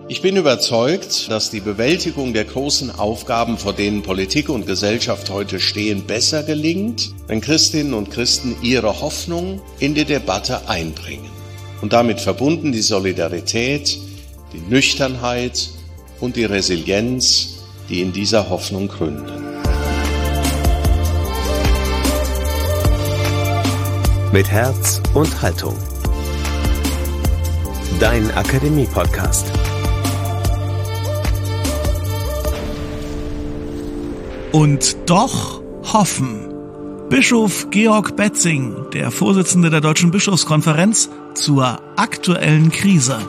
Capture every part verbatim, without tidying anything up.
Ich bin überzeugt, dass die Bewältigung der großen Aufgaben, vor denen Politik und Gesellschaft heute stehen, besser gelingt, wenn Christinnen und Christen ihre Hoffnung in die Debatte einbringen. Und damit verbunden die Solidarität, die Nüchternheit und die Resilienz, die in dieser Hoffnung gründen. Mit Herz und Haltung. Dein Akademie-Podcast. Und doch hoffen. Bischof Georg Betzing, der Vorsitzende der Deutschen Bischofskonferenz, zur aktuellen Krise.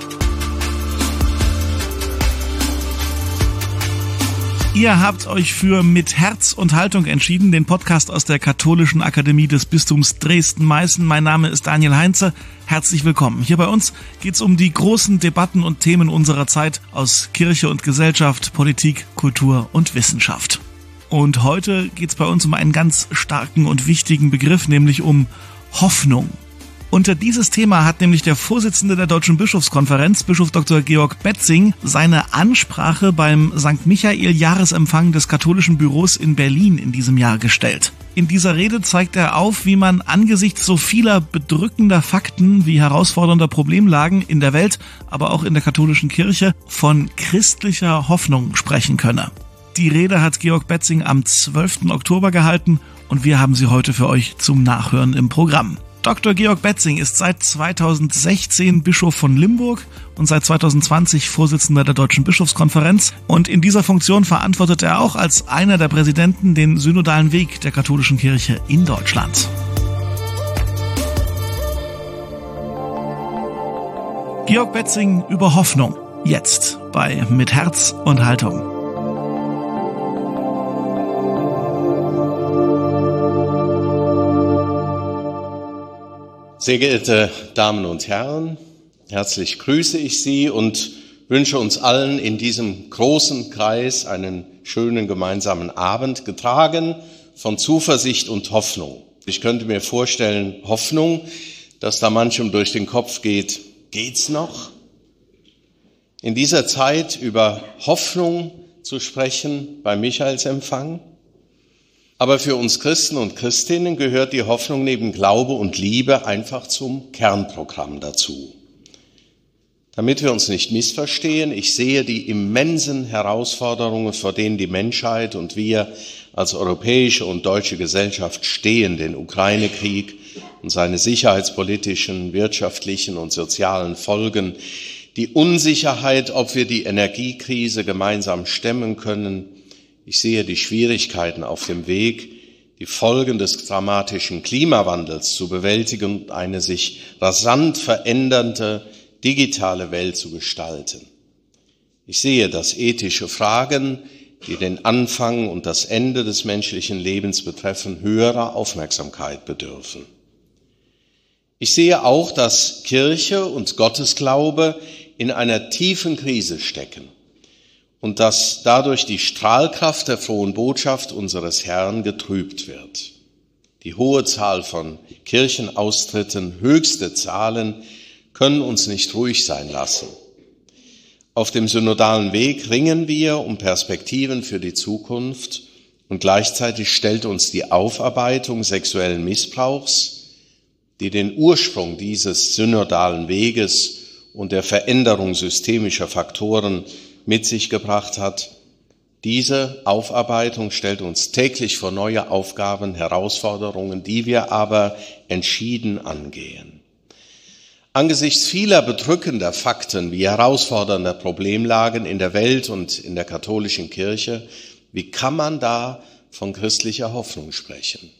Ihr habt euch für Mit Herz und Haltung entschieden, den Podcast aus der Katholischen Akademie des Bistums Dresden-Meißen. Mein Name ist Daniel Heinze. Herzlich willkommen. Hier bei uns geht's um die großen Debatten und Themen unserer Zeit aus Kirche und Gesellschaft, Politik, Kultur und Wissenschaft. Und heute geht's bei uns um einen ganz starken und wichtigen Begriff, nämlich um Hoffnung. Unter dieses Thema hat nämlich der Vorsitzende der Deutschen Bischofskonferenz, Bischof Doktor Georg Betzing, seine Ansprache beim Sankt Michael-Jahresempfang des Katholischen Büros in Berlin in diesem Jahr gestellt. In dieser Rede zeigt er auf, wie man angesichts so vieler bedrückender Fakten wie herausfordernder Problemlagen in der Welt, aber auch in der katholischen Kirche von christlicher Hoffnung sprechen könne. Die Rede hat Georg Betzing am zwölften Oktober gehalten und wir haben sie heute für euch zum Nachhören im Programm. Doktor Georg Betzing ist seit zweitausendsechzehn Bischof von Limburg und seit zweitausendzwanzig Vorsitzender der Deutschen Bischofskonferenz. Und in dieser Funktion verantwortet er auch als einer der Präsidenten den synodalen Weg der katholischen Kirche in Deutschland. Georg Betzing über Hoffnung. Jetzt bei Mit Herz und Haltung. Sehr geehrte Damen und Herren, herzlich grüße ich Sie und wünsche uns allen in diesem großen Kreis einen schönen gemeinsamen Abend, getragen von Zuversicht und Hoffnung. Ich könnte mir vorstellen, Hoffnung, dass da manchem durch den Kopf geht, geht's noch? In dieser Zeit über Hoffnung zu sprechen beim Michaelsempfang. Aber für uns Christen und Christinnen gehört die Hoffnung neben Glaube und Liebe einfach zum Kernprogramm dazu. Damit wir uns nicht missverstehen, ich sehe die immensen Herausforderungen, vor denen die Menschheit und wir als europäische und deutsche Gesellschaft stehen, den Ukraine-Krieg und seine sicherheitspolitischen, wirtschaftlichen und sozialen Folgen, die Unsicherheit, ob wir die Energiekrise gemeinsam stemmen können. Ich sehe die Schwierigkeiten auf dem Weg, die Folgen des dramatischen Klimawandels zu bewältigen und eine sich rasant verändernde digitale Welt zu gestalten. Ich sehe, dass ethische Fragen, die den Anfang und das Ende des menschlichen Lebens betreffen, höherer Aufmerksamkeit bedürfen. Ich sehe auch, dass Kirche und Gottesglaube in einer tiefen Krise stecken und dass dadurch die Strahlkraft der frohen Botschaft unseres Herrn getrübt wird. Die hohe Zahl von Kirchenaustritten, höchste Zahlen, können uns nicht ruhig sein lassen. Auf dem synodalen Weg ringen wir um Perspektiven für die Zukunft und gleichzeitig stellt uns die Aufarbeitung sexuellen Missbrauchs, die den Ursprung dieses synodalen Weges und der Veränderung systemischer Faktoren mit sich gebracht hat. Diese Aufarbeitung stellt uns täglich vor neue Aufgaben, Herausforderungen, die wir aber entschieden angehen. Angesichts vieler bedrückender Fakten wie herausfordernder Problemlagen in der Welt und in der katholischen Kirche, wie kann man da von christlicher Hoffnung sprechen?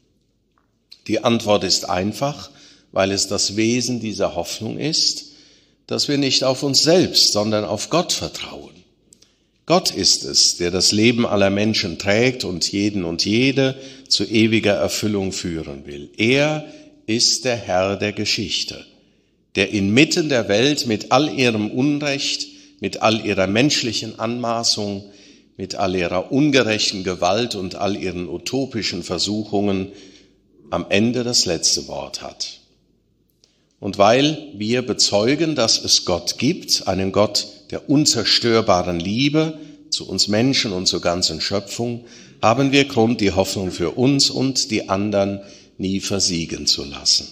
Die Antwort ist einfach, weil es das Wesen dieser Hoffnung ist, dass wir nicht auf uns selbst, sondern auf Gott vertrauen. Gott ist es, der das Leben aller Menschen trägt und jeden und jede zu ewiger Erfüllung führen will. Er ist der Herr der Geschichte, der inmitten der Welt mit all ihrem Unrecht, mit all ihrer menschlichen Anmaßung, mit all ihrer ungerechten Gewalt und all ihren utopischen Versuchungen am Ende das letzte Wort hat. Und weil wir bezeugen, dass es Gott gibt, einen Gott der unzerstörbaren Liebe zu uns Menschen und zur ganzen Schöpfung, haben wir Grund, die Hoffnung für uns und die anderen nie versiegen zu lassen.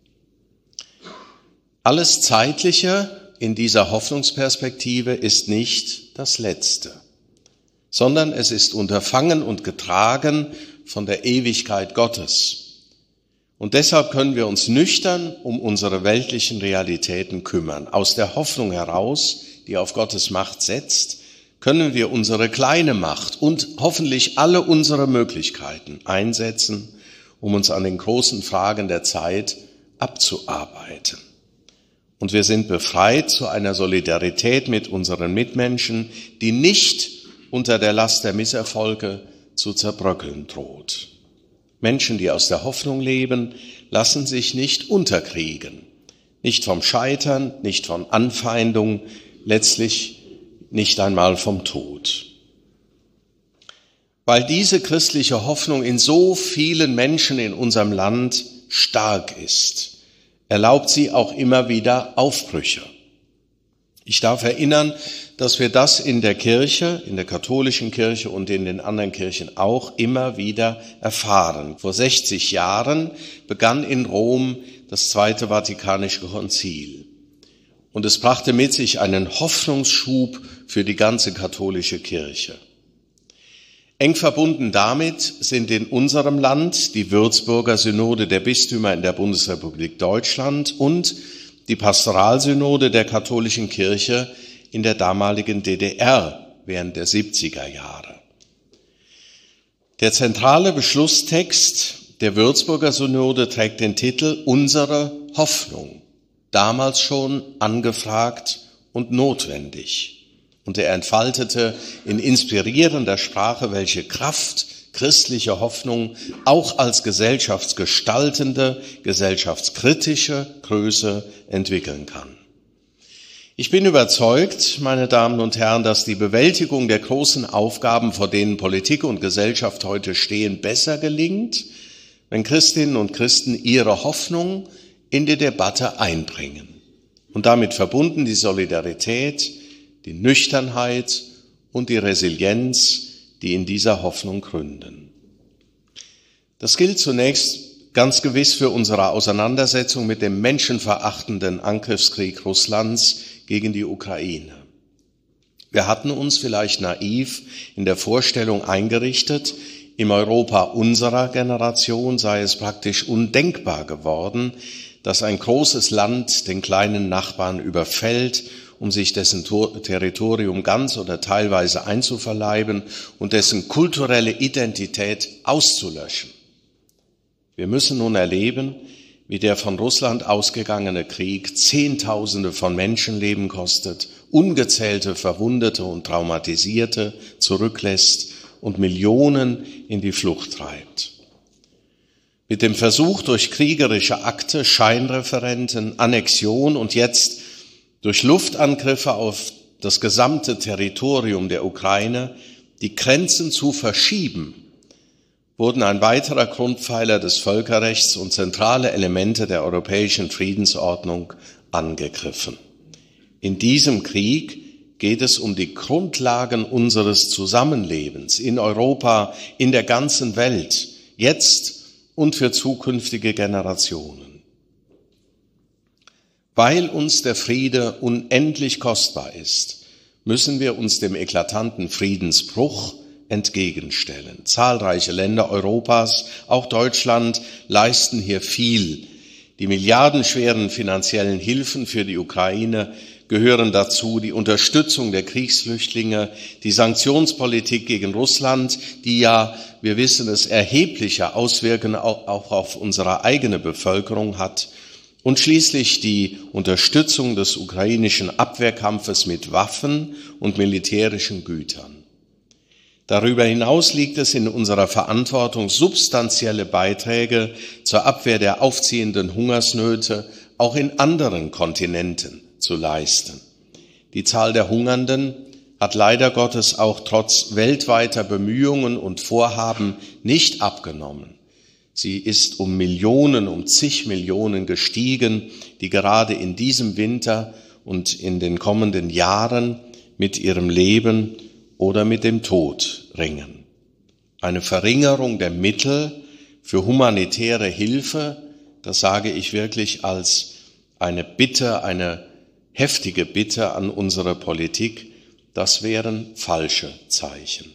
Alles Zeitliche in dieser Hoffnungsperspektive ist nicht das Letzte, sondern es ist unterfangen und getragen von der Ewigkeit Gottes. Und deshalb können wir uns nüchtern um unsere weltlichen Realitäten kümmern. Aus der Hoffnung heraus, die auf Gottes Macht setzt, können wir unsere kleine Macht und hoffentlich alle unsere Möglichkeiten einsetzen, um uns an den großen Fragen der Zeit abzuarbeiten. Und wir sind befreit zu einer Solidarität mit unseren Mitmenschen, die nicht unter der Last der Misserfolge zu zerbröckeln droht. Menschen, die aus der Hoffnung leben, lassen sich nicht unterkriegen, nicht vom Scheitern, nicht von Anfeindung, letztlich nicht einmal vom Tod. Weil diese christliche Hoffnung in so vielen Menschen in unserem Land stark ist, erlaubt sie auch immer wieder Aufbrüche. Ich darf erinnern, dass wir das in der Kirche, in der katholischen Kirche und in den anderen Kirchen auch immer wieder erfahren. Vor sechzig Jahren begann in Rom das Zweite Vatikanische Konzil. Und es brachte mit sich einen Hoffnungsschub für die ganze katholische Kirche. Eng verbunden damit sind in unserem Land die Würzburger Synode der Bistümer in der Bundesrepublik Deutschland und die Pastoralsynode der katholischen Kirche in der damaligen D D R während der siebziger Jahre. Der zentrale Beschlusstext der Würzburger Synode trägt den Titel Unsere Hoffnung, damals schon angefragt und notwendig. Und er entfaltete in inspirierender Sprache, welche Kraft christliche Hoffnung auch als gesellschaftsgestaltende, gesellschaftskritische Größe entwickeln kann. Ich bin überzeugt, meine Damen und Herren, dass die Bewältigung der großen Aufgaben, vor denen Politik und Gesellschaft heute stehen, besser gelingt, wenn Christinnen und Christen ihre Hoffnung in die Debatte einbringen. Und damit verbunden die Solidarität, die Nüchternheit und die Resilienz, die in dieser Hoffnung gründen. Das gilt zunächst ganz gewiss für unsere Auseinandersetzung mit dem menschenverachtenden Angriffskrieg Russlands gegen die Ukraine. Wir hatten uns vielleicht naiv in der Vorstellung eingerichtet, im Europa unserer Generation sei es praktisch undenkbar geworden, dass ein großes Land den kleinen Nachbarn überfällt, um sich dessen Territorium ganz oder teilweise einzuverleiben und dessen kulturelle Identität auszulöschen. Wir müssen nun erleben, wie der von Russland ausgegangene Krieg Zehntausende von Menschenleben kostet, ungezählte Verwundete und Traumatisierte zurücklässt und Millionen in die Flucht treibt. Mit dem Versuch, durch kriegerische Akte, Scheinreferenten, Annexion und jetzt durch Luftangriffe auf das gesamte Territorium der Ukraine die Grenzen zu verschieben, wurden ein weiterer Grundpfeiler des Völkerrechts und zentrale Elemente der europäischen Friedensordnung angegriffen. In diesem Krieg geht es um die Grundlagen unseres Zusammenlebens in Europa, in der ganzen Welt, jetzt und für zukünftige Generationen. Weil uns der Friede unendlich kostbar ist, müssen wir uns dem eklatanten Friedensbruch entgegenstellen. Zahlreiche Länder Europas, auch Deutschland, leisten hier viel. Die milliardenschweren finanziellen Hilfen für die Ukraine gehören dazu, die Unterstützung der Kriegsflüchtlinge, die Sanktionspolitik gegen Russland, die ja, wir wissen es, erhebliche Auswirkungen auch auf unsere eigene Bevölkerung hat, und schließlich die Unterstützung des ukrainischen Abwehrkampfes mit Waffen und militärischen Gütern. Darüber hinaus liegt es in unserer Verantwortung, substanzielle Beiträge zur Abwehr der aufziehenden Hungersnöte auch in anderen Kontinenten zu leisten. Die Zahl der Hungernden hat leider Gottes auch trotz weltweiter Bemühungen und Vorhaben nicht abgenommen. Sie ist um Millionen, um zig Millionen gestiegen, die gerade in diesem Winter und in den kommenden Jahren mit ihrem Leben oder mit dem Tod ringen. Eine Verringerung der Mittel für humanitäre Hilfe, das sage ich wirklich als eine Bitte, eine heftige Bitte an unsere Politik, das wären falsche Zeichen.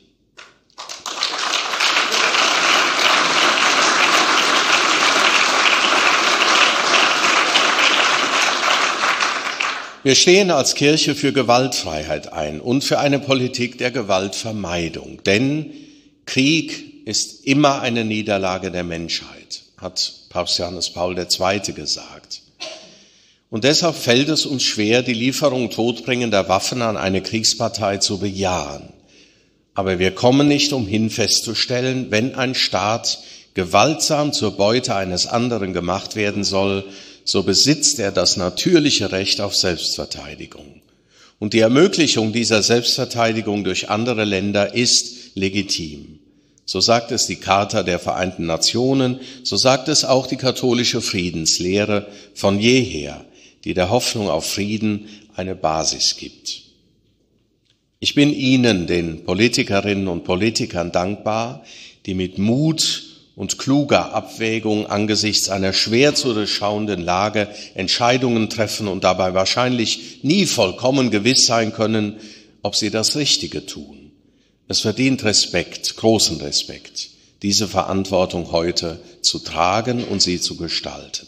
Wir stehen als Kirche für Gewaltfreiheit ein und für eine Politik der Gewaltvermeidung. Denn Krieg ist immer eine Niederlage der Menschheit, hat Papst Johannes Paul der Zweite gesagt. Und deshalb fällt es uns schwer, die Lieferung todbringender Waffen an eine Kriegspartei zu bejahen. Aber wir kommen nicht umhin festzustellen, wenn ein Staat gewaltsam zur Beute eines anderen gemacht werden soll, so besitzt er das natürliche Recht auf Selbstverteidigung. Und die Ermöglichung dieser Selbstverteidigung durch andere Länder ist legitim. So sagt es die Charta der Vereinten Nationen, so sagt es auch die katholische Friedenslehre von jeher, die der Hoffnung auf Frieden eine Basis gibt. Ich bin Ihnen, den Politikerinnen und Politikern, dankbar, die mit Mut und kluger Abwägung angesichts einer schwer zu durchschauenden Lage Entscheidungen treffen und dabei wahrscheinlich nie vollkommen gewiss sein können, ob sie das Richtige tun. Es verdient Respekt, großen Respekt, diese Verantwortung heute zu tragen und sie zu gestalten.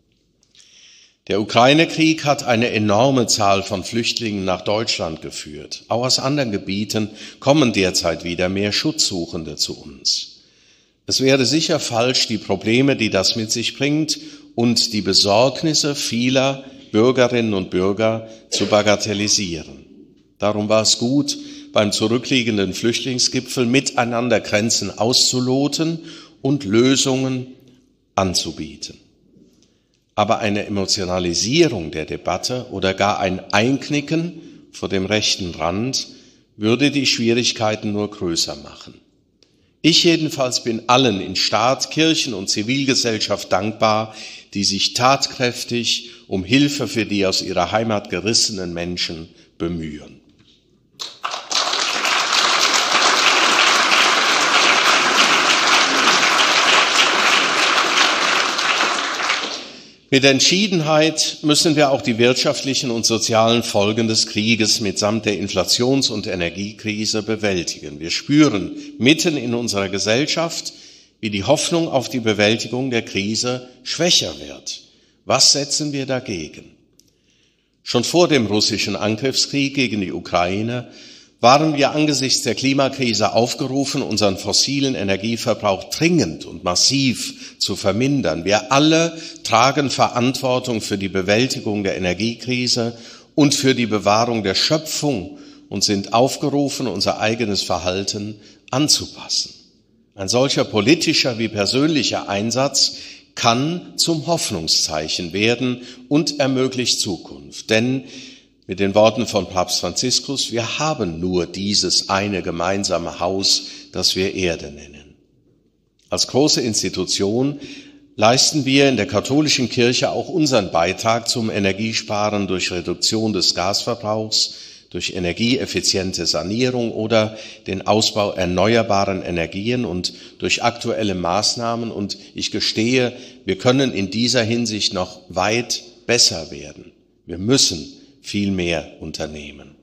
Der Ukraine-Krieg hat eine enorme Zahl von Flüchtlingen nach Deutschland geführt. Auch aus anderen Gebieten kommen derzeit wieder mehr Schutzsuchende zu uns. Es wäre sicher falsch, die Probleme, die das mit sich bringt, und die Besorgnisse vieler Bürgerinnen und Bürger zu bagatellisieren. Darum war es gut, beim zurückliegenden Flüchtlingsgipfel miteinander Grenzen auszuloten und Lösungen anzubieten. Aber eine Emotionalisierung der Debatte oder gar ein Einknicken vor dem rechten Rand würde die Schwierigkeiten nur größer machen. Ich jedenfalls bin allen in Staat, Kirchen und Zivilgesellschaft dankbar, die sich tatkräftig um Hilfe für die aus ihrer Heimat gerissenen Menschen bemühen. Mit Entschiedenheit müssen wir auch die wirtschaftlichen und sozialen Folgen des Krieges mitsamt der Inflations- und Energiekrise bewältigen. Wir spüren mitten in unserer Gesellschaft, wie die Hoffnung auf die Bewältigung der Krise schwächer wird. Was setzen wir dagegen? Schon vor dem russischen Angriffskrieg gegen die Ukraine waren wir angesichts der Klimakrise aufgerufen, unseren fossilen Energieverbrauch dringend und massiv zu vermindern. Wir alle tragen Verantwortung für die Bewältigung der Energiekrise und für die Bewahrung der Schöpfung und sind aufgerufen, unser eigenes Verhalten anzupassen. Ein solcher politischer wie persönlicher Einsatz kann zum Hoffnungszeichen werden und ermöglicht Zukunft. Denn mit den Worten von Papst Franziskus, wir haben nur dieses eine gemeinsame Haus, das wir Erde nennen. Als große Institution leisten wir in der katholischen Kirche auch unseren Beitrag zum Energiesparen durch Reduktion des Gasverbrauchs, durch energieeffiziente Sanierung oder den Ausbau erneuerbaren Energien und durch aktuelle Maßnahmen. Und ich gestehe, wir können in dieser Hinsicht noch weit besser werden. Wir müssen viel mehr unternehmen.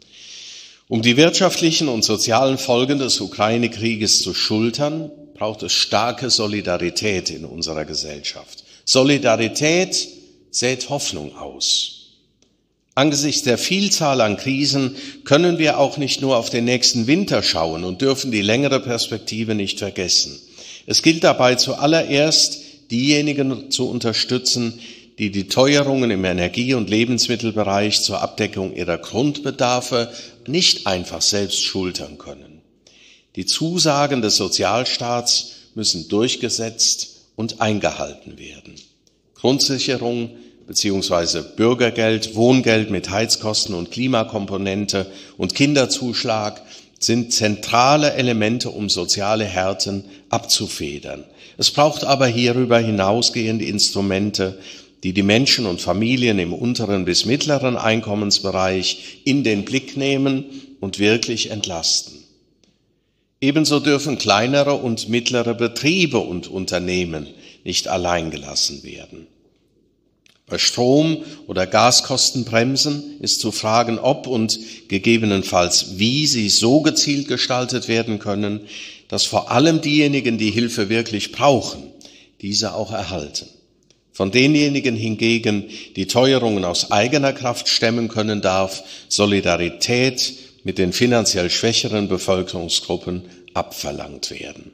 Um die wirtschaftlichen und sozialen Folgen des Ukraine-Krieges zu schultern, braucht es starke Solidarität in unserer Gesellschaft. Solidarität sät Hoffnung aus. Angesichts der Vielzahl an Krisen können wir auch nicht nur auf den nächsten Winter schauen und dürfen die längere Perspektive nicht vergessen. Es gilt dabei zuallererst, diejenigen zu unterstützen, die die Teuerungen im Energie- und Lebensmittelbereich zur Abdeckung ihrer Grundbedarfe nicht einfach selbst schultern können. Die Zusagen des Sozialstaats müssen durchgesetzt und eingehalten werden. Grundsicherung bzw. Bürgergeld, Wohngeld mit Heizkosten und Klimakomponente und Kinderzuschlag sind zentrale Elemente, um soziale Härten abzufedern. Es braucht aber hierüber hinausgehende Instrumente, die die Menschen und Familien im unteren bis mittleren Einkommensbereich in den Blick nehmen und wirklich entlasten. Ebenso dürfen kleinere und mittlere Betriebe und Unternehmen nicht allein gelassen werden. Bei Strom- oder Gaskostenbremsen ist zu fragen, ob und gegebenenfalls wie sie so gezielt gestaltet werden können, dass vor allem diejenigen, die Hilfe wirklich brauchen, diese auch erhalten. Von denjenigen hingegen, die Teuerungen aus eigener Kraft stemmen können, darf Solidarität mit den finanziell schwächeren Bevölkerungsgruppen abverlangt werden.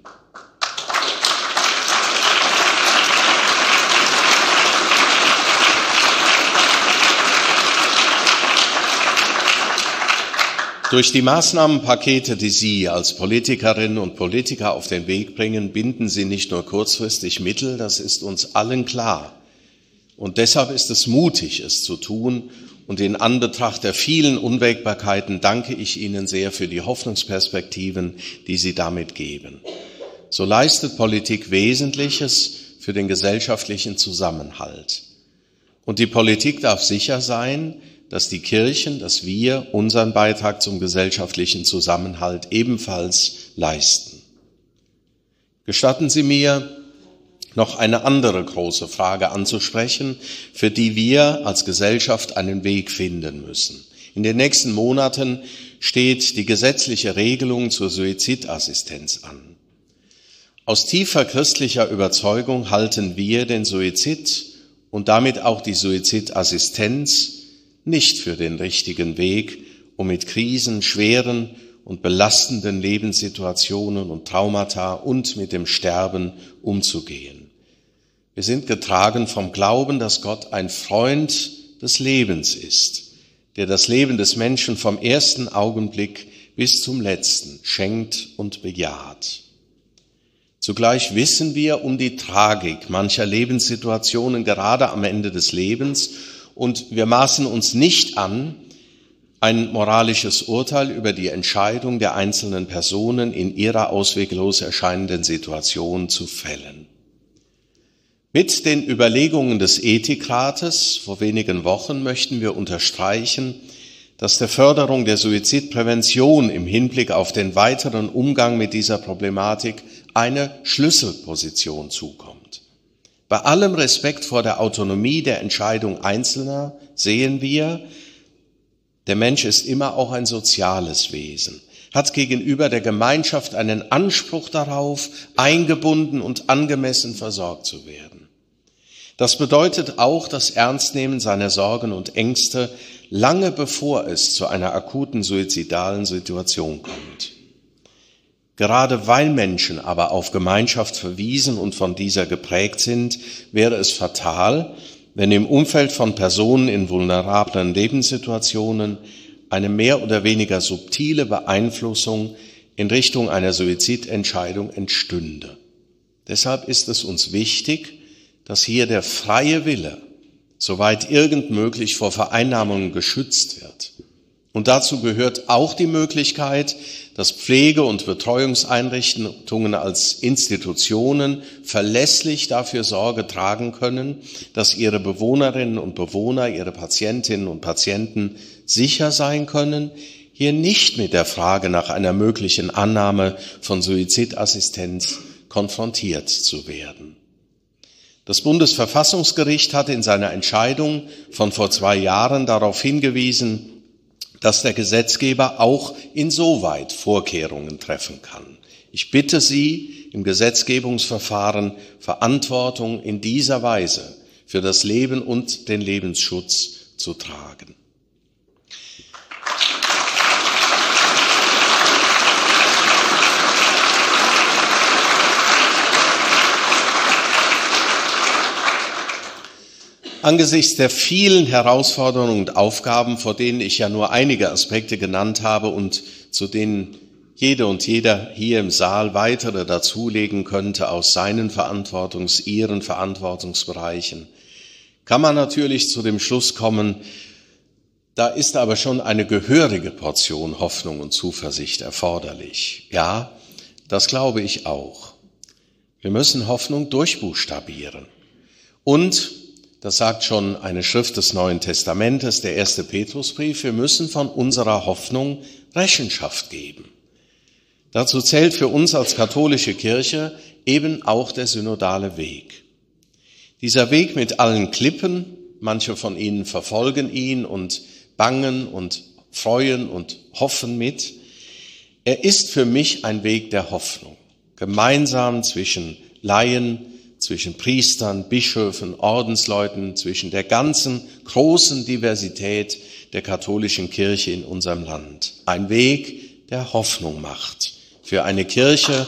Durch die Maßnahmenpakete, die Sie als Politikerinnen und Politiker auf den Weg bringen, binden Sie nicht nur kurzfristig Mittel, das ist uns allen klar. Und deshalb ist es mutig, es zu tun. Und in Anbetracht der vielen Unwägbarkeiten danke ich Ihnen sehr für die Hoffnungsperspektiven, die Sie damit geben. So leistet Politik Wesentliches für den gesellschaftlichen Zusammenhalt. Und die Politik darf sicher sein, dass die Kirchen, dass wir unseren Beitrag zum gesellschaftlichen Zusammenhalt ebenfalls leisten. Gestatten Sie mir, noch eine andere große Frage anzusprechen, für die wir als Gesellschaft einen Weg finden müssen. In den nächsten Monaten steht die gesetzliche Regelung zur Suizidassistenz an. Aus tiefer christlicher Überzeugung halten wir den Suizid und damit auch die Suizidassistenz nicht für den richtigen Weg, um mit Krisen, schweren und belastenden Lebenssituationen und Traumata und mit dem Sterben umzugehen. Wir sind getragen vom Glauben, dass Gott ein Freund des Lebens ist, der das Leben des Menschen vom ersten Augenblick bis zum letzten schenkt und bejaht. Zugleich wissen wir um die Tragik mancher Lebenssituationen gerade am Ende des Lebens und wir maßen uns nicht an, ein moralisches Urteil über die Entscheidung der einzelnen Personen in ihrer ausweglos erscheinenden Situation zu fällen. Mit den Überlegungen des Ethikrates vor wenigen Wochen möchten wir unterstreichen, dass der Förderung der Suizidprävention im Hinblick auf den weiteren Umgang mit dieser Problematik eine Schlüsselposition zukommt. Bei allem Respekt vor der Autonomie der Entscheidung Einzelner sehen wir, der Mensch ist immer auch ein soziales Wesen, hat gegenüber der Gemeinschaft einen Anspruch darauf, eingebunden und angemessen versorgt zu werden. Das bedeutet auch das Ernstnehmen seiner Sorgen und Ängste, lange bevor es zu einer akuten suizidalen Situation kommt. Gerade weil Menschen aber auf Gemeinschaft verwiesen und von dieser geprägt sind, wäre es fatal, wenn im Umfeld von Personen in vulnerablen Lebenssituationen eine mehr oder weniger subtile Beeinflussung in Richtung einer Suizidentscheidung entstünde. Deshalb ist es uns wichtig, dass hier der freie Wille, soweit irgend möglich, vor Vereinnahmungen geschützt wird. Und dazu gehört auch die Möglichkeit, dass Pflege- und Betreuungseinrichtungen als Institutionen verlässlich dafür Sorge tragen können, dass ihre Bewohnerinnen und Bewohner, ihre Patientinnen und Patienten sicher sein können, hier nicht mit der Frage nach einer möglichen Annahme von Suizidassistenz konfrontiert zu werden. Das Bundesverfassungsgericht hatte in seiner Entscheidung von vor zwei Jahren darauf hingewiesen, dass der Gesetzgeber auch insoweit Vorkehrungen treffen kann. Ich bitte Sie, im Gesetzgebungsverfahren Verantwortung in dieser Weise für das Leben und den Lebensschutz zu tragen. Angesichts der vielen Herausforderungen und Aufgaben, vor denen ich ja nur einige Aspekte genannt habe und zu denen jede und jeder hier im Saal weitere dazulegen könnte aus seinen Verantwortungs-, ihren Verantwortungsbereichen, kann man natürlich zu dem Schluss kommen, da ist aber schon eine gehörige Portion Hoffnung und Zuversicht erforderlich. Ja, das glaube ich auch. Wir müssen Hoffnung durchbuchstabieren. Und Das sagt schon eine Schrift des Neuen Testamentes, der erste Petrusbrief. Wir müssen von unserer Hoffnung Rechenschaft geben. Dazu zählt für uns als katholische Kirche eben auch der synodale Weg. Dieser Weg mit allen Klippen, manche von Ihnen verfolgen ihn und bangen und freuen und hoffen mit. Er ist für mich ein Weg der Hoffnung, gemeinsam zwischen Laien, zwischen Priestern, Bischöfen, Ordensleuten, zwischen der ganzen großen Diversität der katholischen Kirche in unserem Land. Ein Weg, der Hoffnung macht für eine Kirche,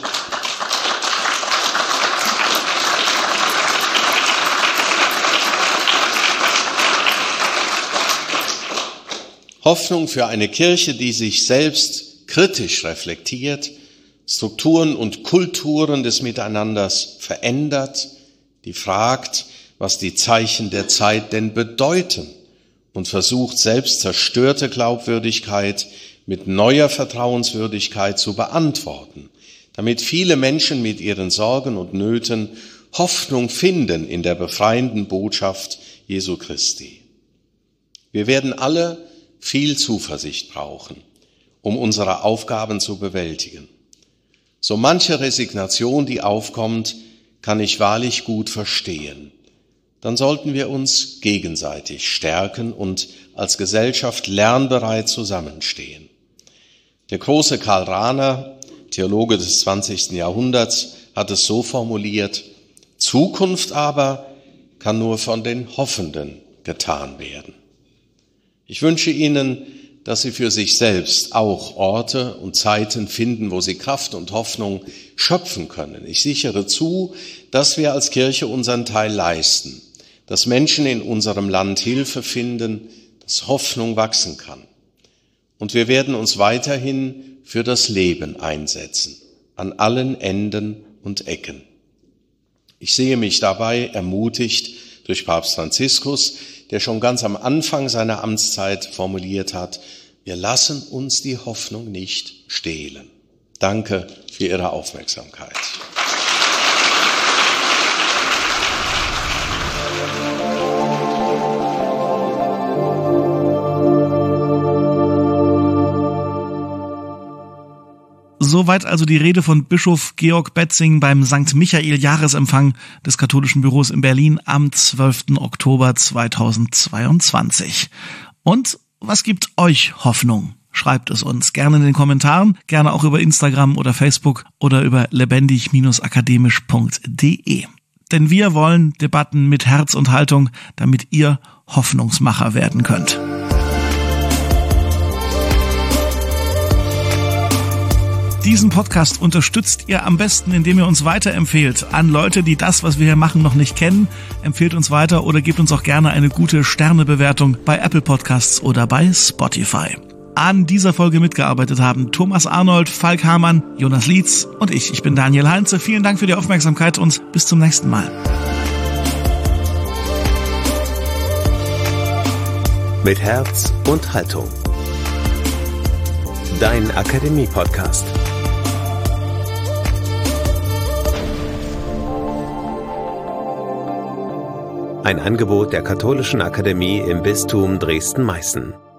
Hoffnung für eine Kirche, die sich selbst kritisch reflektiert, Strukturen und Kulturen des Miteinanders verändert, die fragt, was die Zeichen der Zeit denn bedeuten und versucht, selbst zerstörte Glaubwürdigkeit mit neuer Vertrauenswürdigkeit zu beantworten, damit viele Menschen mit ihren Sorgen und Nöten Hoffnung finden in der befreienden Botschaft Jesu Christi. Wir werden alle viel Zuversicht brauchen, um unsere Aufgaben zu bewältigen. So manche Resignation, die aufkommt, kann ich wahrlich gut verstehen. Dann sollten wir uns gegenseitig stärken und als Gesellschaft lernbereit zusammenstehen. Der große Karl Rahner, Theologe des zwanzigsten Jahrhunderts, hat es so formuliert: Zukunft aber kann nur von den Hoffenden getan werden. Ich wünsche Ihnen, dass Sie für sich selbst auch Orte und Zeiten finden, wo Sie Kraft und Hoffnung schöpfen können. Ich sichere zu, dass wir als Kirche unseren Teil leisten, dass Menschen in unserem Land Hilfe finden, dass Hoffnung wachsen kann. Und wir werden uns weiterhin für das Leben einsetzen, an allen Enden und Ecken. Ich sehe mich dabei ermutigt durch Papst Franziskus, der schon ganz am Anfang seiner Amtszeit formuliert hat: Wir lassen uns die Hoffnung nicht stehlen. Danke für Ihre Aufmerksamkeit. Soweit also die Rede von Bischof Georg Betzing beim Sankt Michael-Jahresempfang des katholischen Büros in Berlin am zwölften Oktober zweitausendzweiundzwanzig. Und was gibt euch Hoffnung? Schreibt es uns gerne in den Kommentaren, gerne auch über Instagram oder Facebook oder über lebendig Bindestrich akademisch Punkt de. Denn wir wollen Debatten mit Herz und Haltung, damit ihr Hoffnungsmacher werden könnt. Diesen Podcast unterstützt ihr am besten, indem ihr uns weiterempfehlt an Leute, die das, was wir hier machen, noch nicht kennen. Empfehlt uns weiter oder gebt uns auch gerne eine gute Sternebewertung bei Apple Podcasts oder bei Spotify. An dieser Folge mitgearbeitet haben Thomas Arnold, Falk Hamann, Jonas Lietz und ich. Ich bin Daniel Heinze. Vielen Dank für die Aufmerksamkeit und bis zum nächsten Mal. Mit Herz und Haltung. Dein Akademie-Podcast. Ein Angebot der Katholischen Akademie im Bistum Dresden-Meißen.